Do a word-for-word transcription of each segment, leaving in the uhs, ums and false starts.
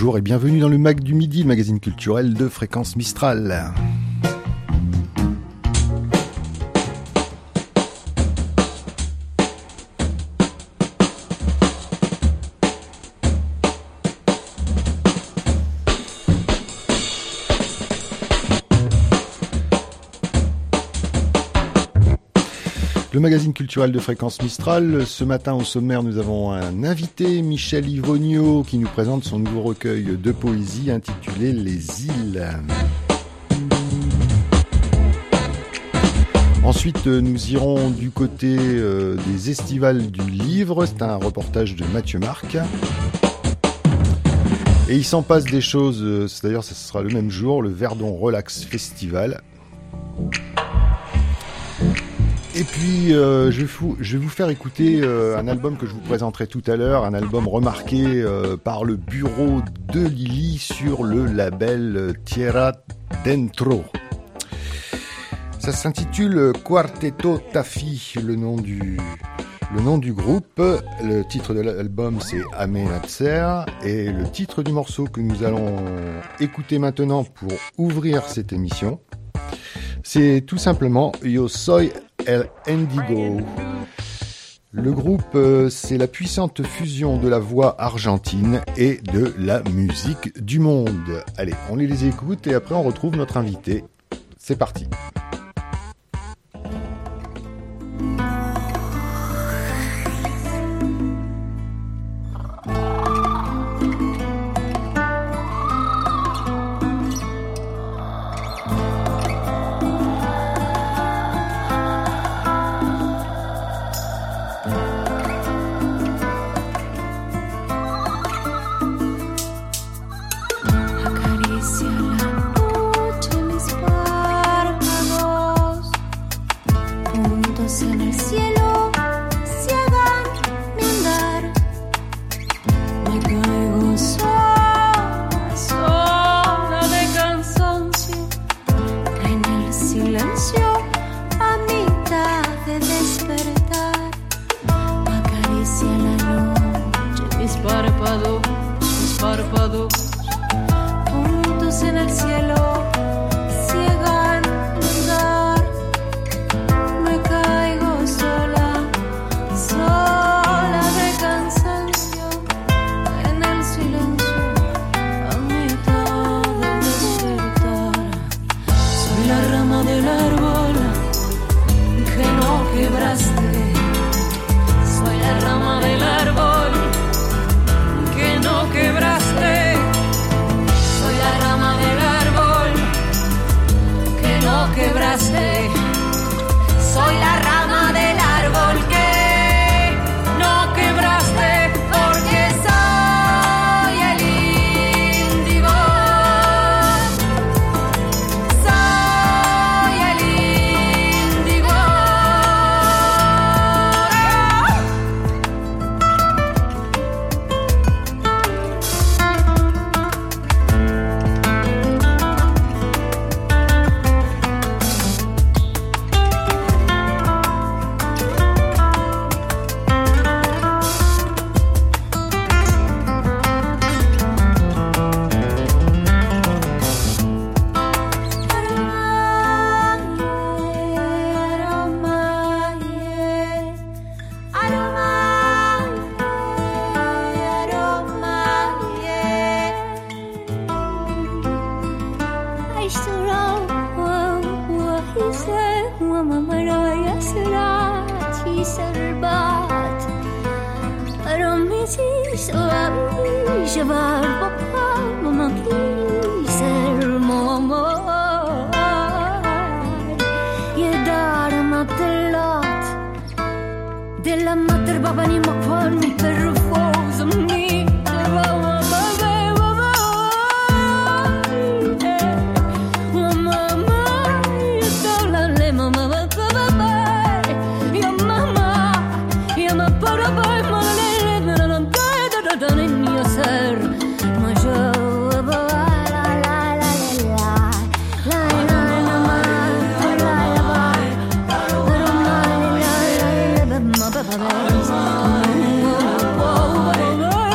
bonjour et bienvenue dans le Mag du Midi, le magazine culturel de Fréquence Mistral. Le magazine culturel de Fréquence Mistral. Ce matin, au sommaire, nous avons un invité, Michel Ivonio, qui nous présente son nouveau recueil de poésie intitulé Les Îles. Ensuite, nous irons du côté euh, des estivales du livre. C'est un reportage de Mathieu Marc. Et il s'en passe des choses, euh, d'ailleurs, ce sera le même jour, le Verdon Relax Festival. Et puis, euh, je, vais vous, je vais vous faire écouter euh, un album que je vous présenterai tout à l'heure, un album remarqué euh, par le bureau de Lily sur le label Tierra Dentro. Ça s'intitule Quarteto Tafi, le nom du, le nom du groupe. Le titre de l'album, c'est Amenazer. Et le titre du morceau que nous allons écouter maintenant pour ouvrir cette émission, c'est tout simplement Yo Soy El Indigo. Le groupe, euh, c'est la puissante fusion de la voix argentine et de la musique du monde. Allez, on les, les écoute et après on retrouve notre invité. C'est parti. Oh,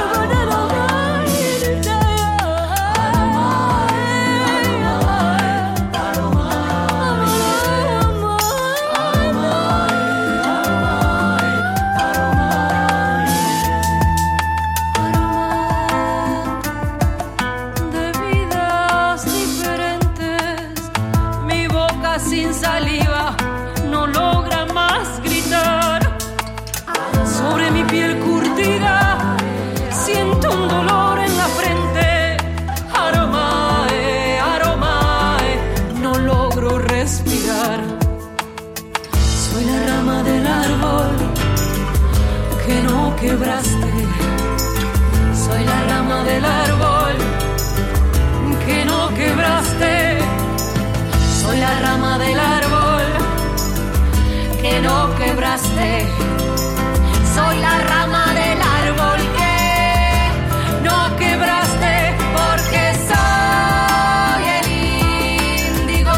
Soy la rama del árbol que no quebraste. Soy la rama del árbol que no quebraste. Soy la rama del árbol que no quebraste. Soy la rama del árbol que no quebraste, porque soy el índigo.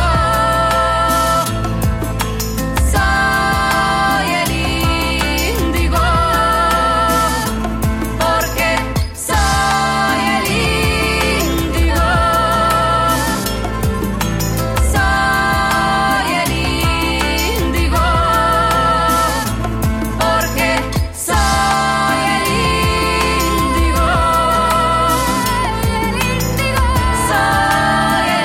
Soy el índigo, porque soy el índigo. Soy el índigo, porque soy el índigo. Soy el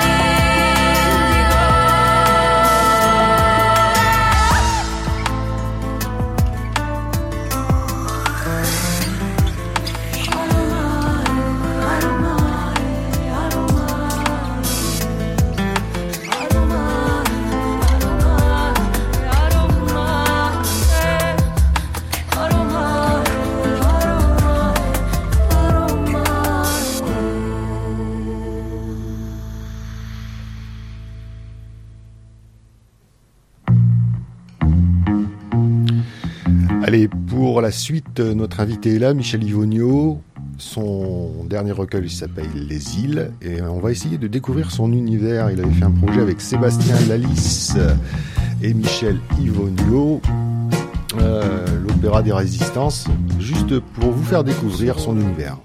Allez, pour la suite, notre invité est là, Michel Ivonio. Son dernier recueil s'appelle Les Îles et on va essayer de découvrir son univers. Il avait fait un projet avec Sébastien Lalisse et Michel Ivonio, euh, l'Opéra des Résistances, juste pour vous faire découvrir son univers.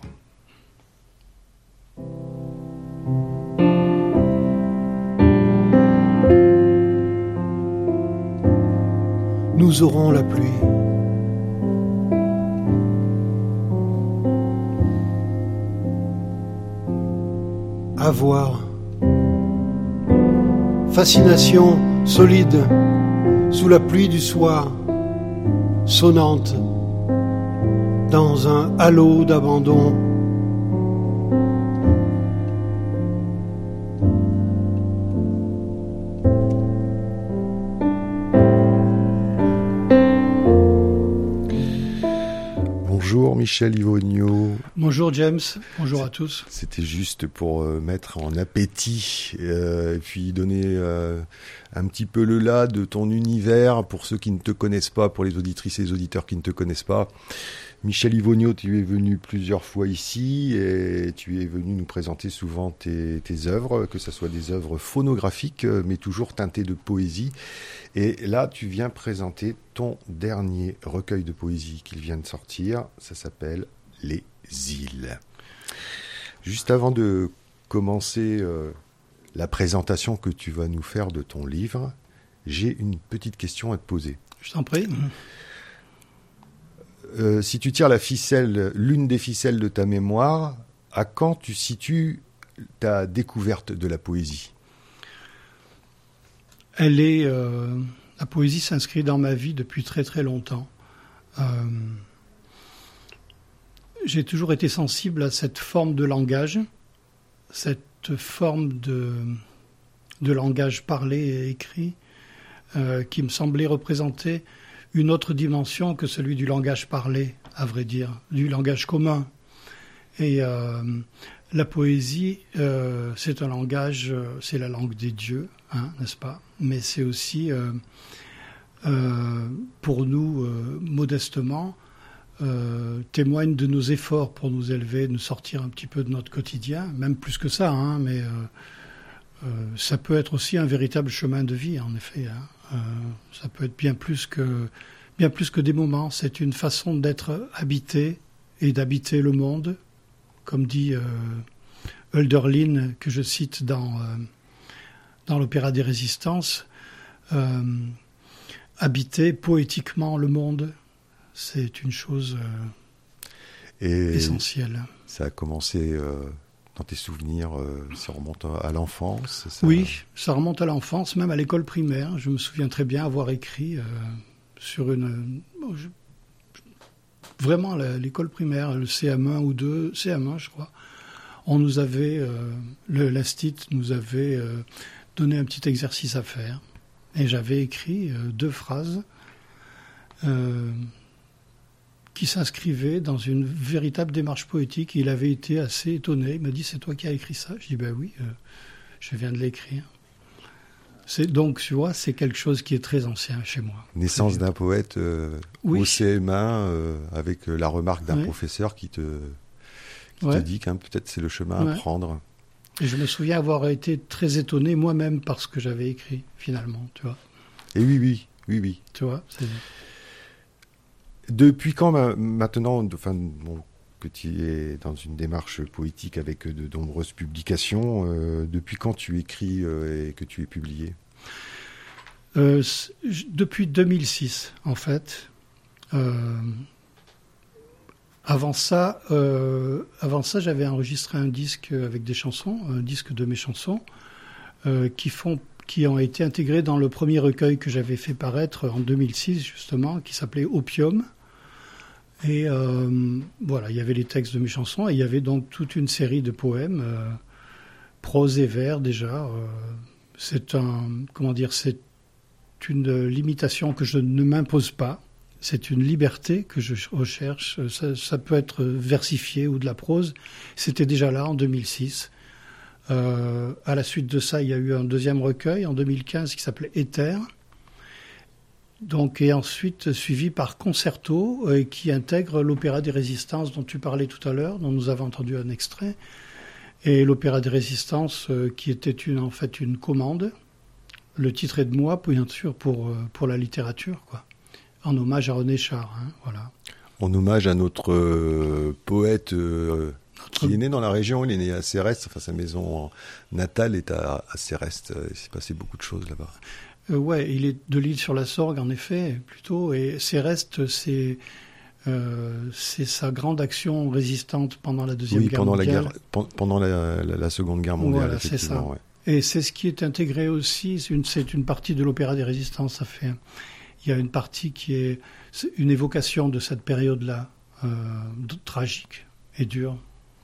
Nous aurons la pluie. Avoir. Fascination solide sous la pluie du soir, sonnante dans un halo d'abandon. Bonjour Michel Ivonio. Bonjour James, bonjour à tous. C'était juste pour euh, mettre en appétit euh, et puis donner euh, un petit peu le là de ton univers pour ceux qui ne te connaissent pas, pour les auditrices et les auditeurs qui ne te connaissent pas. Michel Ivonio, tu es venu plusieurs fois ici et tu es venu nous présenter souvent tes, tes œuvres, que ce soit des œuvres phonographiques mais toujours teintées de poésie. Et là, tu viens présenter ton dernier recueil de poésie qu'il vient de sortir. Ça s'appelle Les Îles. Juste avant de commencer euh, la présentation que tu vas nous faire de ton livre, j'ai une petite question à te poser. Je t'en prie. Euh, si tu tires la ficelle, l'une des ficelles de ta mémoire, à quand tu situes ta découverte de la poésie ? Elle est, euh, la poésie s'inscrit dans ma vie depuis très très longtemps. Euh, j'ai toujours été sensible à cette forme de langage, cette forme de, de langage parlé et écrit, euh, qui me semblait représenter une autre dimension que celui du langage parlé, à vrai dire, du langage commun. Et euh, la poésie, euh, c'est un langage, euh, c'est la langue des dieux, hein, n'est-ce pas ? Mais c'est aussi, euh, euh, pour nous, euh, modestement, euh, témoigne de nos efforts pour nous élever, de nous sortir un petit peu de notre quotidien, même plus que ça, hein, mais euh, euh, ça peut être aussi un véritable chemin de vie, en effet, hein. Euh, ça peut être bien plus que bien plus que des moments. C'est une façon d'être habité et d'habiter le monde, comme dit euh, Hölderlin, que je cite dans euh, dans l'Opéra des Résistances. Euh, habiter poétiquement le monde, c'est une chose euh, et essentielle. Ça a commencé euh, dans tes souvenirs, euh, ça remonte à l'enfance ça... Oui, ça remonte à l'enfance, même à l'école primaire. Je me souviens très bien avoir écrit euh, sur une... Bon, je, vraiment, la, l'école primaire, le C M un ou deux, C M un je crois, on nous avait, euh, le, l'A S T I T nous avait euh, donné un petit exercice à faire. Et j'avais écrit euh, deux phrases euh, qui s'inscrivaient dans une véritable démarche poétique. Il avait été assez étonné. Il m'a dit, c'est toi qui as écrit ça? Je dis, ben oui, euh, je viens de l'écrire. C'est, donc, tu vois, c'est quelque chose qui est très ancien chez moi. Naissance d'un poète euh, Oui. au C M un, euh, avec euh, la remarque d'un Oui. professeur qui te, qui Ouais. te dit qu'un peut-être c'est le chemin Ouais. à prendre. Et je me souviens avoir été très étonné moi-même par ce que j'avais écrit, finalement, tu vois. Et oui, oui, oui, oui. Tu vois, c'est... Depuis quand ma- maintenant, de- enfin, bon, que tu es dans une démarche poétique avec de nombreuses publications, euh, depuis quand tu écris euh, et que tu es publié? Euh, c- j- depuis deux mille six, en fait. Euh, avant ça, euh, avant ça, j'avais enregistré un disque avec des chansons, un disque de mes chansons, euh, qui font, qui ont été intégrées dans le premier recueil que j'avais fait paraître en deux mille six, justement, qui s'appelait Opium. Et euh, voilà, il y avait les textes de mes chansons et il y avait donc toute une série de poèmes, euh, prose et vers déjà. Euh, c'est un, comment dire, c'est une limitation que je ne m'impose pas. C'est une liberté que je recherche. Ça, ça peut être versifié ou de la prose. C'était déjà là en deux mille six. Euh, à la suite de ça, il y a eu un deuxième recueil en deux mille quinze qui s'appelait Éther. Donc, et ensuite suivi par Concerto, euh, qui intègre l'Opéra des Résistances dont tu parlais tout à l'heure, dont nous avons entendu un extrait. Et l'Opéra des Résistances, euh, qui était une, en fait une commande. Le titre est de moi, bien sûr, pour, euh, pour la littérature, quoi. En hommage à René Char, hein, voilà. En hommage à notre euh, poète euh, Notre- qui est né dans la région, il est né à Céreste, enfin sa maison natale est à, à Céreste. Il s'est passé beaucoup de choses là-bas. Euh, ouais, il est de l'île sur la Sorgue, en effet, plutôt. Et Céreste, c'est, euh, c'est sa grande action résistante pendant la Deuxième Oui, Guerre pendant la mondiale. guerre, pen- pendant la, la, la Seconde Guerre mondiale, Voilà, c'est effectivement. ça. Ouais. Et c'est ce qui est intégré aussi, c'est une, c'est une partie de l'Opéra des Résistances. Ça fait, il y a une partie qui est c'est une évocation de cette période-là, euh, de- tragique et dure.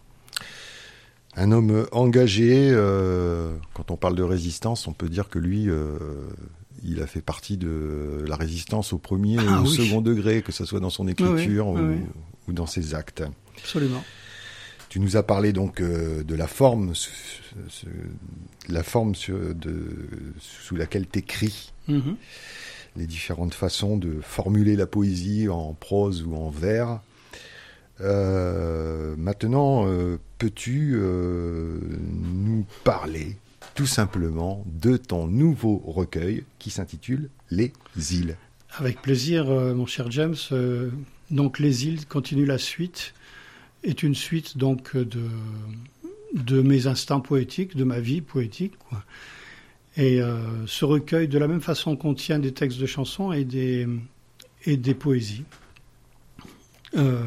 Un homme engagé, euh, quand on parle de résistance, on peut dire que lui, euh, il a fait partie de la résistance au premier Ah et au oui. second degré, que ce soit dans son écriture oui, ou, oui, oui. ou dans ses actes. Absolument. Tu nous as parlé donc euh, de la forme, ce- ce- la forme sur- de, sous laquelle tu écris, Mhm. les différentes façons de formuler la poésie en prose ou en vers. Euh, maintenant, euh, peux-tu euh, nous parler tout simplement de ton nouveau recueil qui s'intitule Les îles? Avec plaisir, euh, mon cher James. Euh, donc, Les îles continue la suite. Est une suite donc de de mes instants poétiques, de ma vie poétique, quoi. Et euh, ce recueil, de la même façon, contient des textes de chansons et des et des poésies. Euh,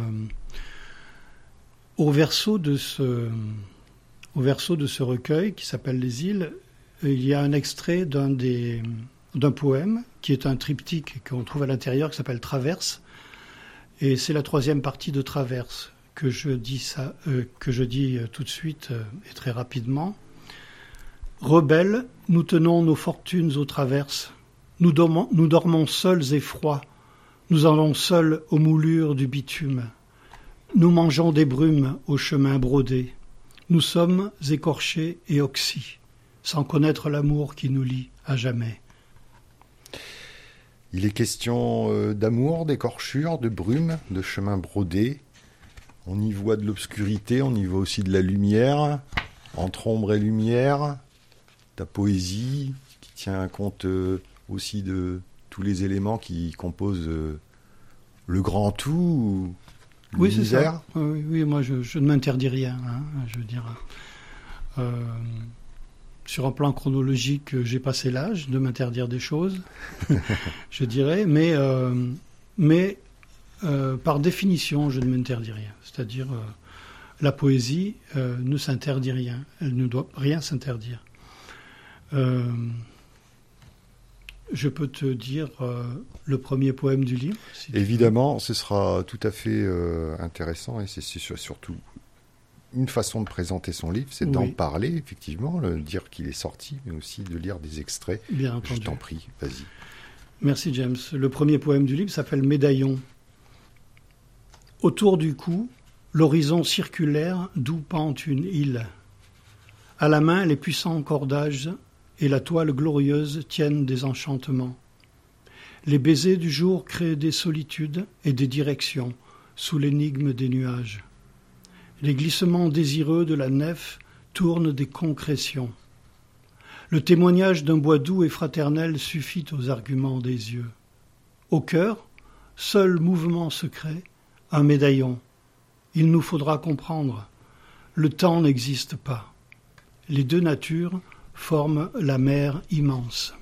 au verso de ce au verso de ce recueil qui s'appelle Les îles, il y a un extrait d'un des d'un poème qui est un triptyque qu'on trouve à l'intérieur qui s'appelle Traverse, et c'est la troisième partie de Traverse que je dis ça euh, que je dis euh, tout de suite euh, et très rapidement. Rebelles, nous tenons nos fortunes aux traverses. Nous dormons, nous dormons seuls et froids. Nous allons seuls aux moulures du bitume. Nous mangeons des brumes au chemin brodé. Nous sommes écorchés et oxy, sans connaître l'amour qui nous lie à jamais. Il est question euh, d'amour, d'écorchure, de brume, de chemin brodé. On y voit de l'obscurité, on y voit aussi de la lumière, entre ombre et lumière. Ta poésie qui tient compte euh, aussi de tous les éléments qui composent euh, le grand tout, Oui, c'est l'univers. ça. Oui, oui, moi, je, je ne m'interdis rien. Hein, je veux dire, euh, sur un plan chronologique, j'ai passé l'âge de m'interdire des choses, je dirais, mais, euh, mais euh, par définition, je ne m'interdis rien. C'est-à-dire, euh, la poésie euh, ne s'interdit rien. Elle ne doit rien s'interdire. Euh, je peux te dire euh, le premier poème du livre. Si tu veux. Évidemment, ce sera tout à fait euh, intéressant et c'est c'est surtout une façon de présenter son livre, c'est d'en Oui. parler, effectivement, le dire qu'il est sorti, mais aussi de lire des extraits. Bien Je entendu. t'en prie, vas-y. Merci James. Le premier poème du livre s'appelle Médaillon. Autour du cou, l'horizon circulaire d'où pend une île. À la main, les puissants cordages et la toile glorieuse tiennent des enchantements. Les baisers du jour créent des solitudes et des directions sous l'énigme des nuages. Les glissements désireux de la nef tournent des concrétions. Le témoignage d'un bois doux et fraternel suffit aux arguments des yeux. Au cœur, seul mouvement secret, un médaillon. Il nous faudra comprendre. Le temps n'existe pas. Les deux natures forment la mer immense.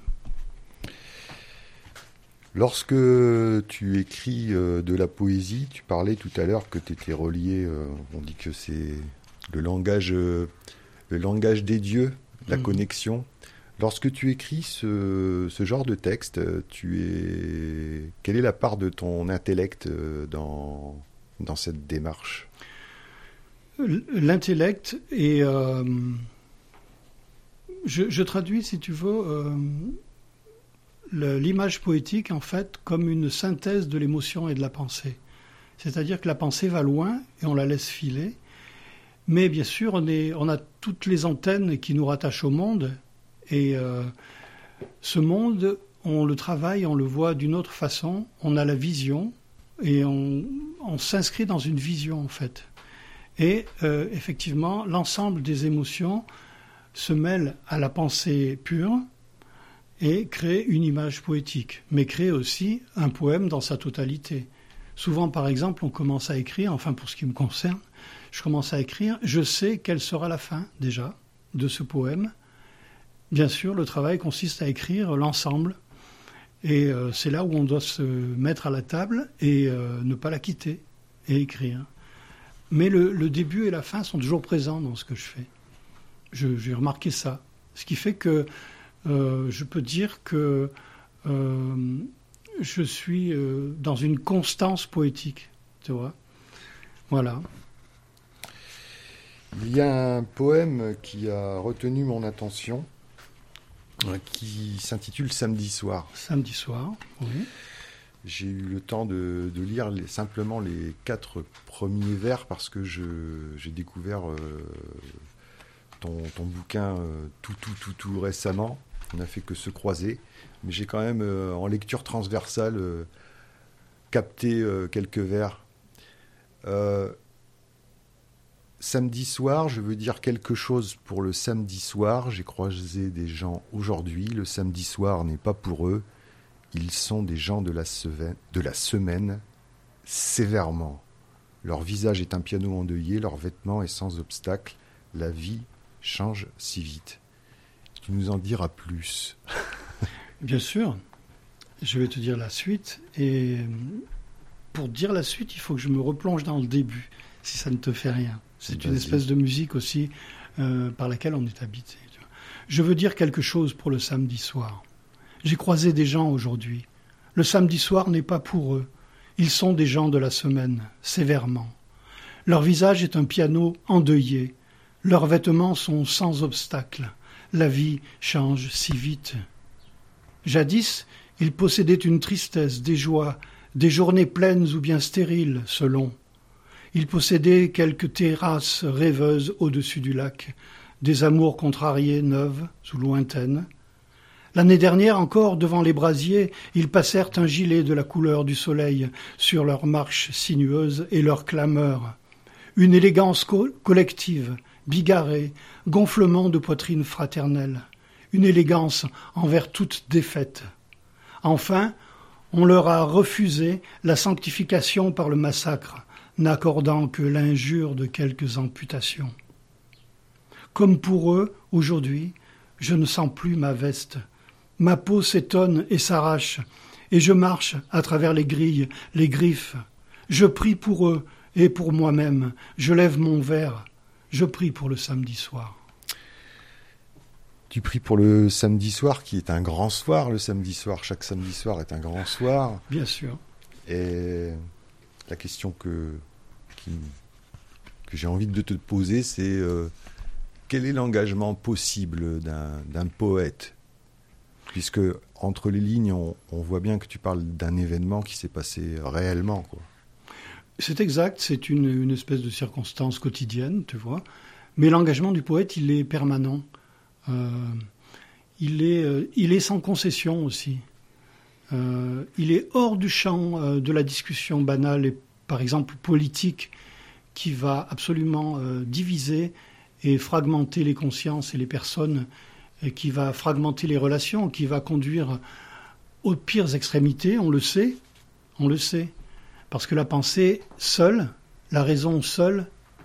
Lorsque tu écris euh, de la poésie, tu parlais tout à l'heure que tu étais relié, euh, on dit que c'est le langage, euh, le langage des dieux, la Mhm. connexion. Lorsque tu écris ce, ce genre de texte, tu es... quelle est la part de ton intellect euh, dans, dans cette démarche ? L'intellect est... euh, je, je traduis, si tu veux, euh, le- l'image poétique, en fait, comme une synthèse de l'émotion et de la pensée. C'est-à-dire que la pensée va loin et on la laisse filer. Mais bien sûr, on, est, on a toutes les antennes qui nous rattachent au monde. Et euh, ce monde, on le travaille, on le voit d'une autre façon. On a la vision et on, on s'inscrit dans une vision, en fait. Et euh, effectivement, l'ensemble des émotions se mêle à la pensée pure et crée une image poétique, mais crée aussi un poème dans sa totalité. Souvent, par exemple, on commence à écrire, enfin pour ce qui me concerne, je commence à écrire, je sais quelle sera la fin déjà de ce poème. Bien sûr, le travail consiste à écrire l'ensemble, et euh, c'est là où on doit se mettre à la table et euh, ne pas la quitter, et écrire. Mais le, le début et la fin sont toujours présents dans ce que je fais. Je- J'ai remarqué ça. Ce qui fait que euh, je peux dire que euh, je suis euh, dans une constance poétique, tu vois. Voilà. Il y a un poème qui a retenu mon attention, euh, qui s'intitule Samedi soir. Samedi soir, oui. J'ai eu le temps de, de lire les- simplement les quatre premiers vers parce que je, j'ai découvert euh, ton, ton bouquin euh, tout, tout, tout, tout récemment. On n'a fait que se croiser. Mais j'ai quand même, euh, en lecture transversale, euh, capté euh, quelques vers. Euh, samedi soir, je veux dire quelque chose pour le samedi soir. J'ai croisé des gens aujourd'hui. Le samedi soir n'est pas pour eux. Ils sont des gens de la, semaine, de la semaine, sévèrement. Leur visage est un piano endeuillé, leur vêtement est sans obstacle. La vie change si vite. Tu nous en diras plus. Bien sûr. Je vais te dire la suite. Et pour dire la suite, il faut que je me replonge dans le début, si ça ne te fait rien. C'est une Vas-y. espèce de musique aussi euh, par laquelle on est habité. tu vois. Je veux dire quelque chose pour le samedi soir. J'ai croisé des gens aujourd'hui. Le samedi soir n'est pas pour eux. Ils sont des gens de la semaine, sévèrement. Leur visage est un piano endeuillé. Leurs vêtements sont sans obstacle. La vie change si vite. Jadis, ils possédaient une tristesse, des joies, des journées pleines ou bien stériles, selon. Ils possédaient quelques terrasses rêveuses au-dessus du lac, des amours contrariées, neuves ou lointaines. L'année dernière encore, devant les brasiers, ils passèrent un gilet de la couleur du soleil sur leurs marches sinueuses et leurs clameurs. Une élégance co- collective, bigarrée, gonflement de poitrine fraternelle. Une élégance envers toute défaite. Enfin, on leur a refusé la sanctification par le massacre, n'accordant que l'injure de quelques amputations. Comme pour eux, aujourd'hui, je ne sens plus ma veste. Ma peau s'étonne et s'arrache, et je marche à travers les grilles, les griffes. Je prie pour eux et pour moi-même. Je lève mon verre. Je prie pour le samedi soir. Tu pries pour le samedi soir, qui est un grand soir, le samedi soir. Chaque samedi soir est un grand soir. Bien sûr. Et la question que, qui, m- que j'ai envie de te poser, c'est euh, quel est l'engagement possible d'un, d'un poète ? Puisque entre les lignes, on, on voit bien que tu parles d'un événement qui s'est passé réellement, quoi. C'est exact, c'est une, une espèce de circonstance quotidienne, tu vois. Mais l'engagement du poète, il est permanent. Euh, il, est, euh, il est sans concession aussi. Euh, il est hors du champ euh, de la discussion banale et, par exemple, politique, qui va absolument euh, diviser et fragmenter les consciences et les personnes, et qui va fragmenter les relations, qui va conduire aux pires extrémités, on le sait, on le sait. Parce que la pensée seule, la raison seule,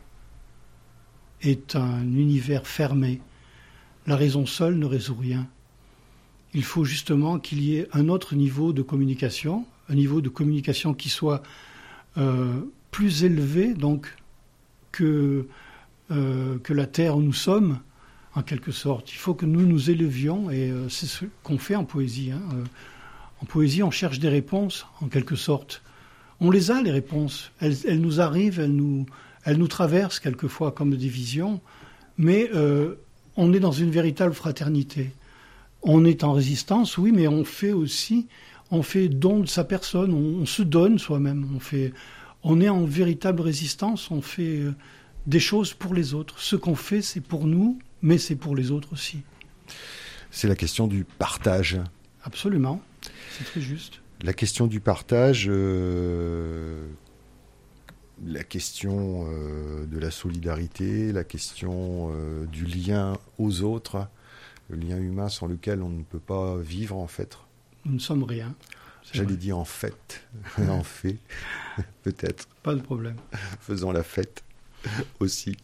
est un univers fermé. La raison seule ne résout rien. Il faut justement qu'il y ait un autre niveau de communication, un niveau de communication qui soit euh, plus élevé donc que, euh, que la terre où nous sommes, en quelque sorte. Il faut que nous nous élevions, et euh, c'est ce qu'on fait en poésie. Hein. Euh, en poésie, on cherche des réponses, en quelque sorte. On les a, les réponses. Elles, elles nous arrivent, elles nous, elles nous traversent quelquefois comme des visions, mais euh, on est dans une véritable fraternité. On est en résistance, oui, mais on fait aussi, on fait don de sa personne, on, on se donne soi-même. On fait, on est en véritable résistance, on fait euh, des choses pour les autres. Ce qu'on fait, c'est pour nous, mais c'est pour les autres aussi. C'est la question du partage. Absolument, c'est très juste. La question du partage, euh, la question euh, de la solidarité, la question euh, du lien aux autres, le lien humain sans lequel on ne peut pas vivre en fait. Nous ne sommes rien. J'allais vrai. dire en fait, en fait, peut-être. Pas de problème. Faisons la fête aussi.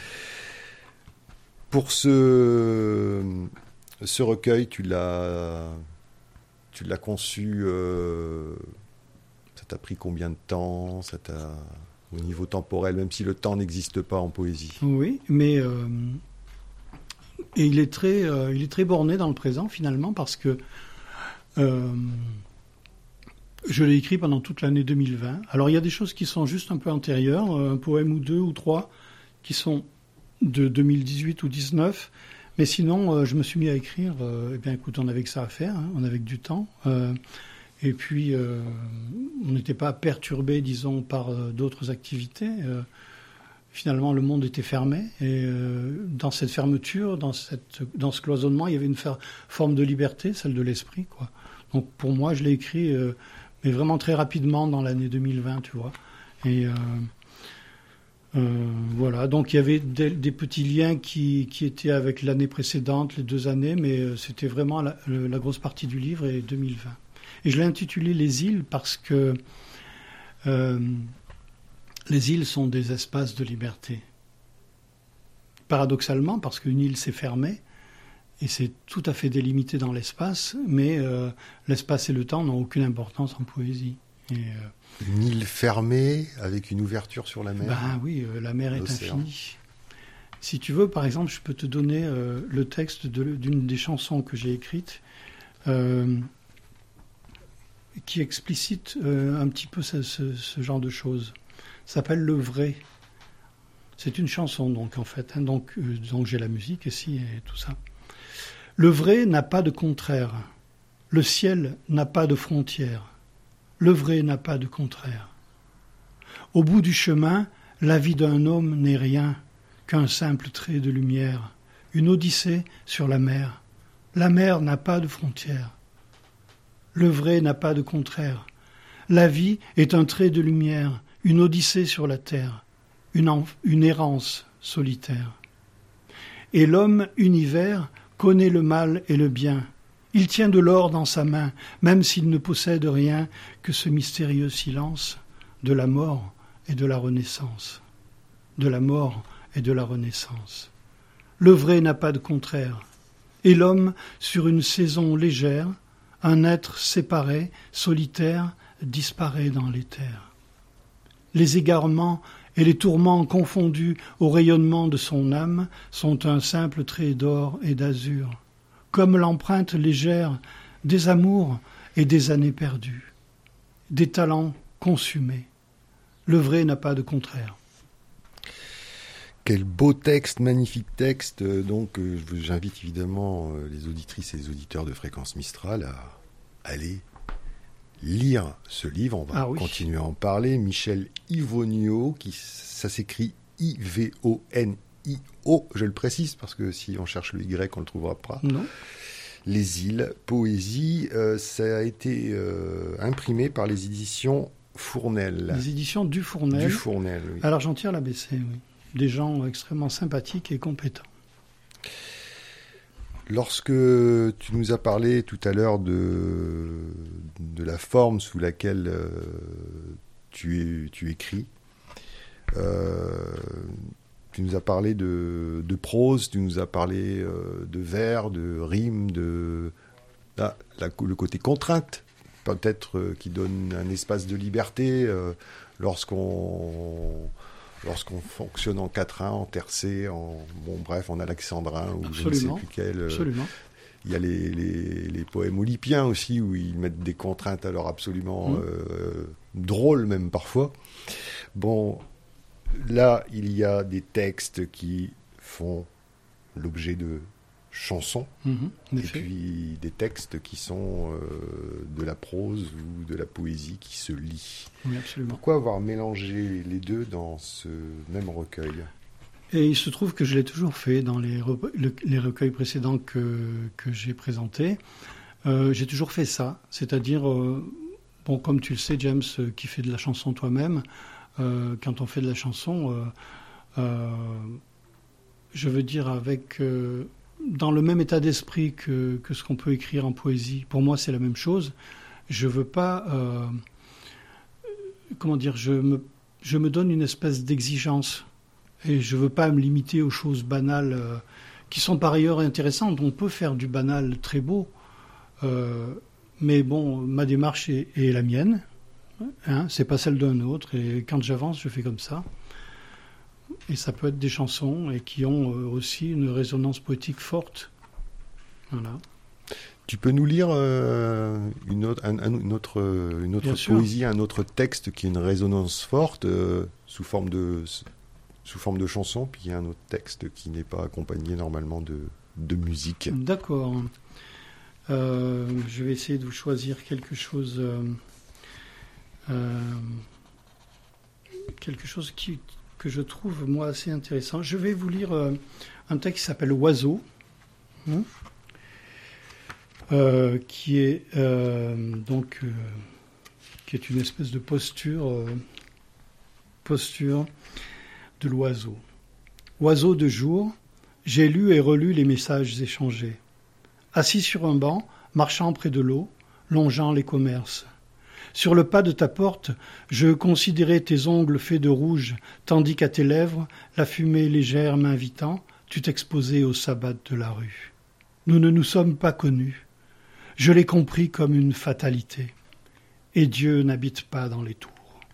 Pour ce, ce recueil, tu l'as, tu l'as conçu, euh, ça t'a pris combien de temps, ça t'a, au niveau temporel, même si le temps n'existe pas en poésie. Oui, mais euh, et il est très, euh, il est très borné dans le présent finalement parce que euh, je l'ai écrit pendant toute l'année deux mille vingt. Alors il y a des choses qui sont juste un peu antérieures, un poème ou deux ou trois qui sont de deux mille dix-huit ou dix-neuf, mais sinon euh, je me suis mis à écrire. Euh, eh bien, écoute, on avait que ça à faire, hein, on avait que du temps, euh, et puis euh, on n'était pas perturbé, disons, par euh, d'autres activités. Euh, finalement, le monde était fermé, et euh, dans cette fermeture, dans cette, dans ce cloisonnement, il y avait une fer- forme de liberté, celle de l'esprit, quoi. Donc pour moi, je l'ai écrit, euh, mais vraiment très rapidement dans l'année deux mille vingt, tu vois, et euh, Euh, voilà, donc il y avait des, des petits liens qui, qui étaient avec l'année précédente, les deux années, mais euh, c'était vraiment la, le, la grosse partie du livre est deux mille vingt. Et je l'ai intitulé Les îles parce que euh, les îles sont des espaces de liberté. Paradoxalement, parce qu'une île c'est fermé et c'est tout à fait délimité dans l'espace, mais euh, l'espace et le temps n'ont aucune importance en poésie. Et, euh, Une île fermée avec une ouverture sur la mer. Ben oui, euh, la mer est L'océan. infinie. Si tu veux, par exemple, je peux te donner euh, le texte de, d'une des chansons que j'ai écrites euh, qui explicite euh, un petit peu ce, ce, ce genre de choses. Ça s'appelle Le Vrai. C'est une chanson, donc, en fait. Hein, donc, euh, donc j'ai la musique ici et tout ça. Le vrai n'a pas de contraire. Le ciel n'a pas de frontières. Le vrai n'a pas de contraire. Au bout du chemin, la vie d'un homme n'est rien qu'un simple trait de lumière, une odyssée sur la mer. La mer n'a pas de frontières. Le vrai n'a pas de contraire. La vie est un trait de lumière, une odyssée sur la terre, une, enf- une errance solitaire. Et l'homme univers connaît le mal et le bien. Il tient de l'or dans sa main, même s'il ne possède rien que ce mystérieux silence de la mort et de la renaissance. De la mort et de la renaissance. Le vrai n'a pas de contraire. Et l'homme, sur une saison légère, un être séparé, solitaire, disparaît dans l'éther. Les égarements et les tourments confondus au rayonnement de son âme sont un simple trait d'or et d'azur, comme l'empreinte légère des amours et des années perdues, des talents consumés. Le vrai n'a pas de contraire. Quel beau texte, magnifique texte. Euh, Donc, euh, je- j'invite évidemment euh, les auditrices et les auditeurs de Fréquence Mistral à aller lire ce livre. On va Ah oui. continuer à en parler. Michel Ivonio, qui ça s'écrit I V O N I O, je le précise, parce que si on cherche le Y, on le trouvera pas. Non. Les îles, poésie, euh, ça a été euh, imprimé par les éditions Fournel. Les éditions du Fournel, Du Fournel, oui. à l'Argentière-l'A B C, oui. Des gens extrêmement sympathiques et compétents. Lorsque tu nous as parlé tout à l'heure de, de la forme sous laquelle euh, tu, es, tu écris, euh, tu nous as parlé de, de prose, tu nous as parlé euh, de vers, de rimes, de ah, la- le côté contrainte, peut-être euh, qui donne un espace de liberté euh, lorsqu'on lorsqu'on fonctionne en quatrain, en tercé, en bon bref, en alexandrin ou je ne sais Absolument. plus quel. euh, Absolument. il y a les, les, les poèmes olympiens aussi, où ils mettent des contraintes alors absolument Mmh. euh, drôles même parfois. Bon, là, il y a des textes qui font l'objet de chansons, Mhm, en et effet. puis des textes qui sont euh, de la prose ou de la poésie qui se lit. Oui, absolument. Pourquoi avoir mélangé les deux dans ce même recueil ? Et il se trouve que je l'ai toujours fait dans les, re- le- les recueils précédents que, que j'ai présentés. Euh, j'ai toujours fait ça, c'est-à-dire, euh, bon, comme tu le sais, James, euh, qui fait de la chanson toi-même, euh, quand on fait de la chanson, euh, euh, je veux dire avec euh, dans le même état d'esprit que, que ce qu'on peut écrire en poésie. Pour moi, c'est la même chose. Je veux pas, euh, comment dire, je me, je me donne une espèce d'exigence. Et je ne veux pas me limiter aux choses banales euh, qui sont par ailleurs intéressantes. On peut faire du banal très beau. Euh, mais bon, ma démarche est, est la mienne. Hein, c'est pas celle d'un autre. Et quand j'avance, je fais comme ça. Et ça peut être des chansons et qui ont euh, aussi une résonance poétique forte. Voilà. Tu peux nous lire euh, une autre, un- un- une autre, euh, une autre Bien sûr. poésie, un autre texte qui a une résonance forte euh, sous forme de sous forme de chanson, puis il y a un autre texte qui n'est pas accompagné normalement de, de musique. D'accord. Euh, je vais essayer de vous choisir quelque chose, euh, euh, quelque chose qui, que je trouve moi assez intéressant. Je vais vous lire euh, un texte qui s'appelle Oiseau, hein, euh, qui est euh, donc euh, qui est une espèce de posture, euh, posture de l'oiseau. Oiseau de jour, j'ai lu et relu les messages échangés. Assis sur un banc, marchant près de l'eau, longeant les commerces. Sur le pas de ta porte, je considérais tes ongles faits de rouge, tandis qu'à tes lèvres, la fumée légère m'invitant, tu t'exposais au sabbat de la rue. Nous ne nous sommes pas connus. Je l'ai compris comme une fatalité. Et Dieu n'habite pas dans les tours.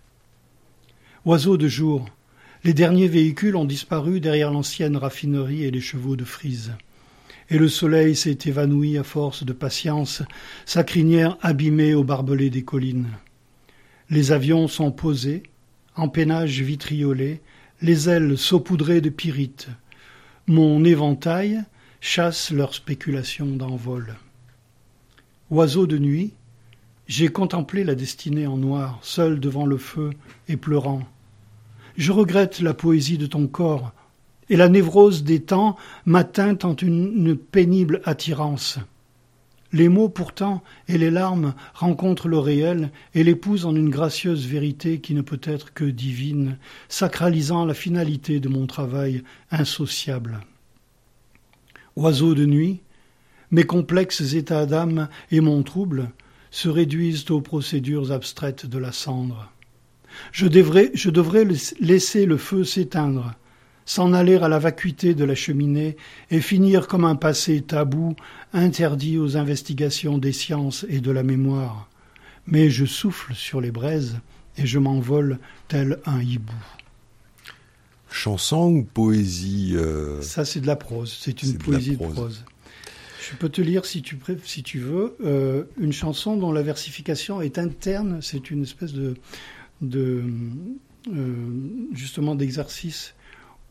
Oiseau de jour, les derniers véhicules ont disparu derrière l'ancienne raffinerie et les chevaux de frise. Et le soleil s'est évanoui à force de patience, sa crinière abîmée au barbelé des collines. Les avions sont posés, en peinage vitriolé, les ailes saupoudrées de pyrite. Mon éventail chasse leurs spéculations d'envol. Oiseau de nuit, j'ai contemplé la destinée en noir, seul devant le feu et pleurant. Je regrette la poésie de ton corps, et la névrose des temps m'atteint en une, une pénible attirance. Les mots pourtant et les larmes rencontrent le réel et l'épousent en une gracieuse vérité qui ne peut être que divine, sacralisant la finalité de mon travail insociable. Oiseau de nuit, mes complexes états d'âme et mon trouble se réduisent aux procédures abstraites de la cendre. Je devrais, je devrais laisser le feu s'éteindre, s'en aller à la vacuité de la cheminée et finir comme un passé tabou, interdit aux investigations des sciences et de la mémoire. Mais je souffle sur les braises et je m'envole tel un hibou. Chanson ou poésie euh... Ça, c'est de la prose. C'est une C'est de la poésie de prose. prose. Je peux te lire, si tu, pré- si tu veux, euh, une chanson dont la versification est interne. C'est une espèce de, de euh, justement d'exercice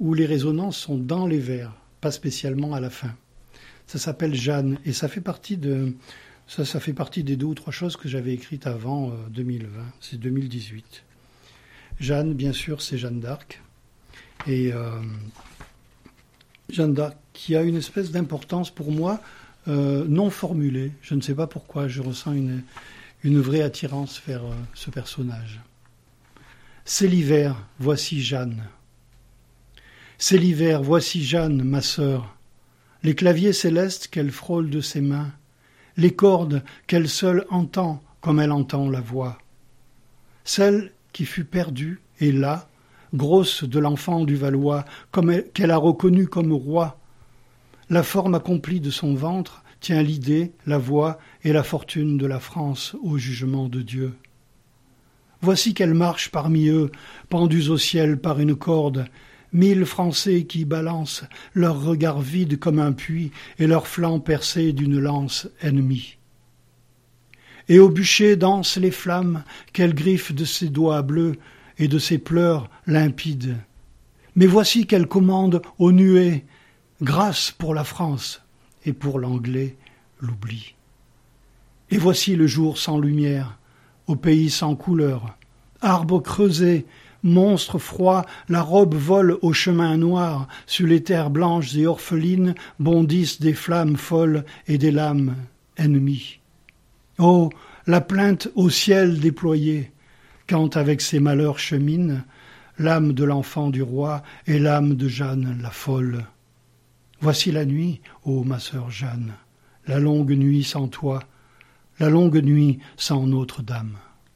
où les résonances sont dans les vers, pas spécialement à la fin. Ça s'appelle Jeanne et ça fait partie de ça, ça fait partie des deux ou trois choses que j'avais écrites avant euh, deux mille vingt, c'est deux mille dix-huit. Jeanne, bien sûr, c'est Jeanne d'Arc et euh, Jeanne d'Arc qui a une espèce d'importance pour moi euh, non formulée. Je ne sais pas pourquoi, je ressens une une vraie attirance vers euh, ce personnage. C'est l'hiver, voici Jeanne. C'est l'hiver, voici Jeanne, ma sœur. Les claviers célestes qu'elle frôle de ses mains, les cordes qu'elle seule entend comme elle entend la voix. Celle qui fut perdue est là, grosse de l'enfant du Valois, comme elle, qu'elle a reconnu comme roi. La forme accomplie de son ventre tient l'idée, la voix et la fortune de la France au jugement de Dieu. Voici qu'elle marche parmi eux, pendus au ciel par une corde, mille Français qui balancent leurs regards vides comme un puits et leurs flancs percés d'une lance ennemie. Et au bûcher dansent les flammes qu'elle griffe de ses doigts bleus et de ses pleurs limpides. Mais voici qu'elle commande aux nuées, grâce pour la France et pour l'anglais l'oubli. Et voici le jour sans lumière, au pays sans couleur, arbre creusé, monstre froid, la robe vole au chemin noir, sur les terres blanches et orphelines bondissent des flammes folles et des lames ennemies. Oh, la plainte au ciel déployée, quand avec ses malheurs chemine l'âme de l'enfant du roi et l'âme de Jeanne la folle. Voici la nuit, ô ma sœur Jeanne, la longue nuit sans toi, la longue nuit sans Notre-Dame.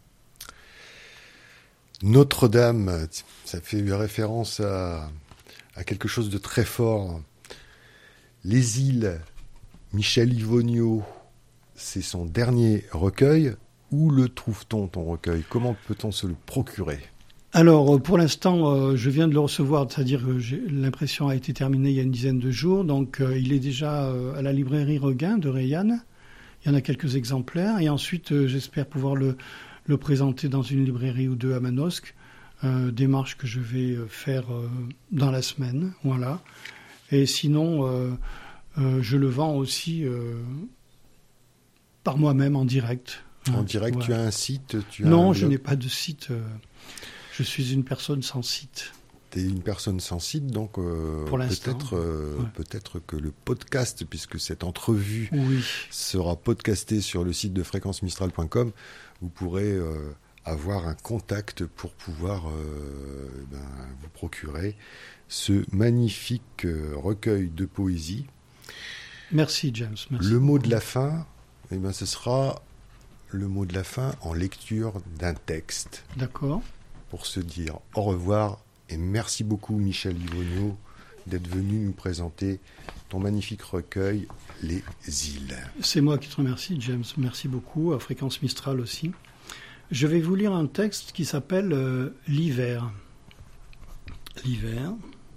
Notre-Dame, ça fait référence à, à quelque chose de très fort. Les îles, Michel Yvonneau, c'est son dernier recueil. Où le trouve-t-on, ton recueil ? Comment peut-on se le procurer ? Alors, pour l'instant, euh, je viens de le recevoir, c'est-à-dire que j'ai, l'impression a été terminée il y a une dizaine de jours, donc euh, il est déjà euh, à la librairie Regain de Reillanne. Il y en a quelques exemplaires, et ensuite, euh, j'espère pouvoir le, le présenter dans une librairie ou deux à Manosque, euh, démarche que je vais faire euh, dans la semaine, voilà. Et sinon, euh, euh, je le vends aussi euh, par moi-même en direct. En direct, ouais. Tu as un site tu as Non, un je n'ai pas de site. Euh, je suis une personne sans site. Tu es une personne sans site, donc euh, Pour l'instant, peut-être, euh, ouais. peut-être que le podcast, puisque cette entrevue oui. sera podcastée sur le site de fréquence mistral point com, vous pourrez euh, avoir un contact pour pouvoir euh, ben, vous procurer ce magnifique euh, recueil de poésie. Merci James. Merci le beaucoup. mot de la fin, eh ben, ce sera le mot de la fin en lecture d'un texte. D'accord. Pour se dire au revoir et merci beaucoup Michel Yvonneau d'être venu nous présenter ton magnifique recueil Les îles. C'est moi qui te remercie James, merci beaucoup, à Fréquence Mistral aussi. Je vais vous lire un texte qui s'appelle euh, L'hiver. L'hiver.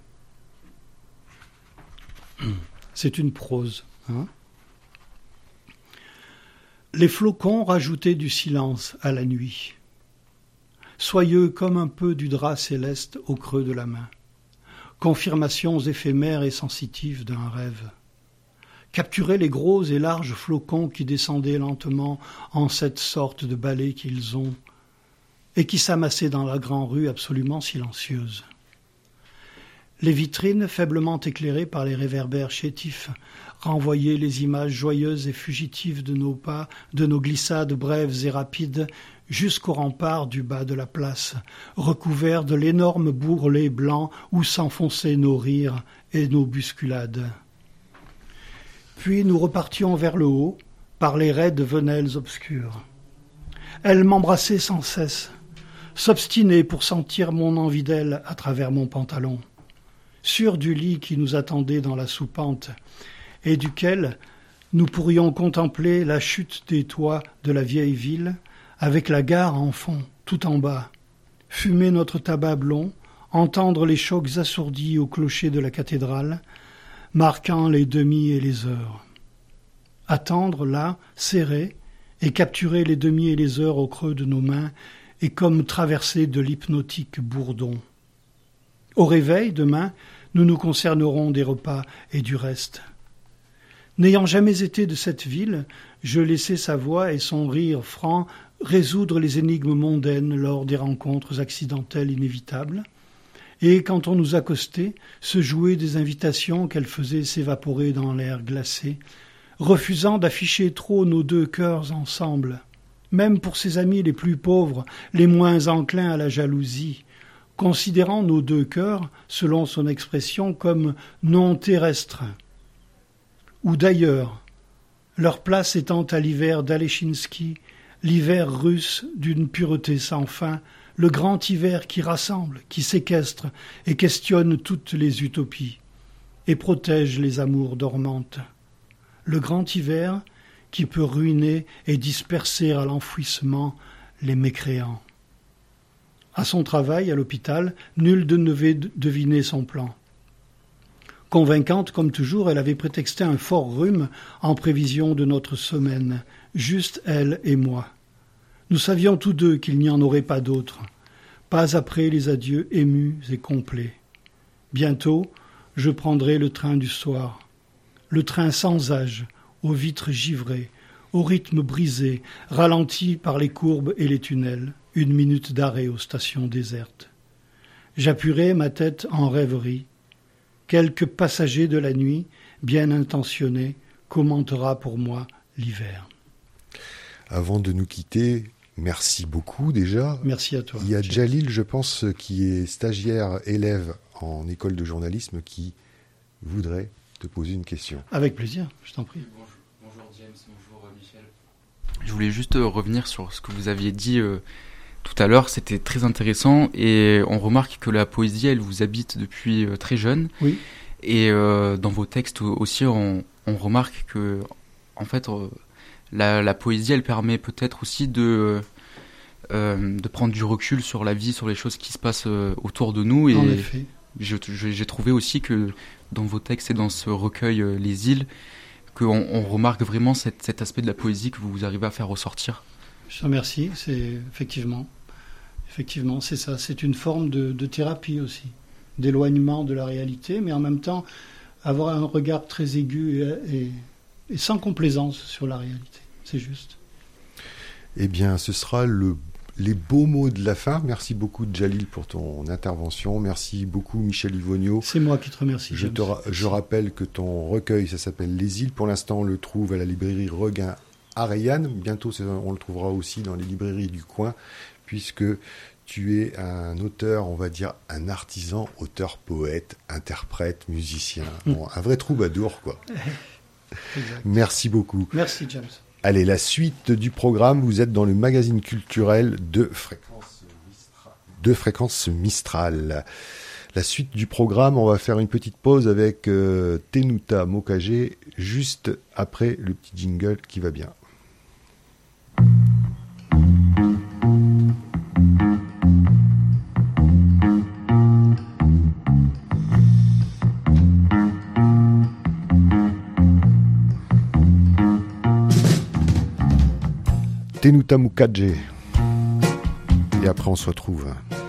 C'est une prose. Hein ? Les flocons rajoutaient du silence à la nuit, soyeux comme un peu du drap céleste au creux de la main, confirmations éphémères et sensitives d'un rêve. Capturaient les gros et larges flocons qui descendaient lentement en cette sorte de balai qu'ils ont, et qui s'amassaient dans la grande rue absolument silencieuse. Les vitrines, faiblement éclairées par les réverbères chétifs, renvoyaient les images joyeuses et fugitives de nos pas, de nos glissades brèves et rapides, jusqu'au rempart du bas de la place, recouvert de l'énorme bourrelet blanc où s'enfonçaient nos rires et nos bousculades. Puis nous repartions vers le haut, par les raides venelles obscures. Elle m'embrassait sans cesse, s'obstinait pour sentir mon envie d'elle à travers mon pantalon, sûre du lit qui nous attendait dans la soupente, et duquel nous pourrions contempler la chute des toits de la vieille ville, avec la gare en fond, tout en bas, fumer notre tabac blond, entendre les chocs assourdis au clocher de la cathédrale, marquant les demi et les heures. Attendre là, serré, et capturer les demi et les heures au creux de nos mains, et comme traverser de l'hypnotique bourdon. Au réveil, demain, nous nous concernerons des repas et du reste. N'ayant jamais été de cette ville, je laissais sa voix et son rire franc résoudre les énigmes mondaines lors des rencontres accidentelles inévitables, et quand on nous accostait, se jouer des invitations qu'elle faisait s'évaporer dans l'air glacé, refusant d'afficher trop nos deux cœurs ensemble, même pour ses amis les plus pauvres, les moins enclins à la jalousie, considérant nos deux cœurs, selon son expression, comme non terrestres. Ou d'ailleurs, leur place étant à l'hiver d'Alechinsky, l'hiver russe d'une pureté sans fin, le grand hiver qui rassemble, qui séquestre et questionne toutes les utopies, et protège les amours dormantes. Le grand hiver qui peut ruiner et disperser à l'enfouissement les mécréants. À son travail, à l'hôpital, nul ne devait deviner son plan. Convaincante comme toujours, elle avait prétexté un fort rhume en prévision de notre semaine, juste elle et moi. Nous savions tous deux qu'il n'y en aurait pas d'autre, pas après les adieux émus et complets. Bientôt, je prendrai le train du soir, le train sans âge, aux vitres givrées, au rythme brisé, ralenti par les courbes et les tunnels, une minute d'arrêt aux stations désertes. J'appuierai ma tête en rêverie. Quelque passager de la nuit, bien intentionné, commentera pour moi l'hiver. Avant de nous quitter, merci beaucoup déjà. Merci à toi. Il y a Jalil, je pense, qui est stagiaire, élève en école de journalisme, qui voudrait te poser une question. Avec plaisir, je t'en prie. Bonjour, bonjour James, bonjour euh, Michel. Je voulais juste euh, revenir sur ce que vous aviez dit euh, tout à l'heure, c'était très intéressant et on remarque que la poésie, elle vous habite depuis euh, très jeune. Oui. Et euh, dans vos textes aussi, on, on remarque que, en fait, euh, la, la poésie, elle permet peut-être aussi de, euh, de prendre du recul sur la vie, sur les choses qui se passent euh, autour de nous. Et en effet. Je, je, j'ai trouvé aussi que dans vos textes et dans ce recueil euh, Les Îles, qu'on on remarque vraiment cette, cet aspect de la poésie que vous arrivez à faire ressortir. Je te remercie, c'est effectivement, effectivement, c'est ça, c'est une forme de, de thérapie aussi, d'éloignement de la réalité, mais en même temps avoir un regard très aigu et, et, et sans complaisance sur la réalité, c'est juste. Eh bien, ce sera le, les beaux mots de la fin. Merci beaucoup Jalil pour ton intervention, merci beaucoup Michel Livogno. C'est moi qui te remercie. Je, te ra- je rappelle que ton recueil, ça s'appelle Les Îles, pour l'instant on le trouve à la librairie Reguin à Rayanne. Bientôt, on le trouvera aussi dans les librairies du coin, puisque tu es un auteur, on va dire un artisan, auteur, poète, interprète, musicien, bon, un vrai troubadour, quoi. Exact. Merci beaucoup. Merci, James. Allez, la suite du programme, vous êtes dans le magazine culturel de Fréquence Mistral. De Fréquence Mistral. La suite du programme, on va faire une petite pause avec euh, Tenuta Mokage, juste après le petit jingle qui va bien. Tenuta Mokage. Et après on se retrouve.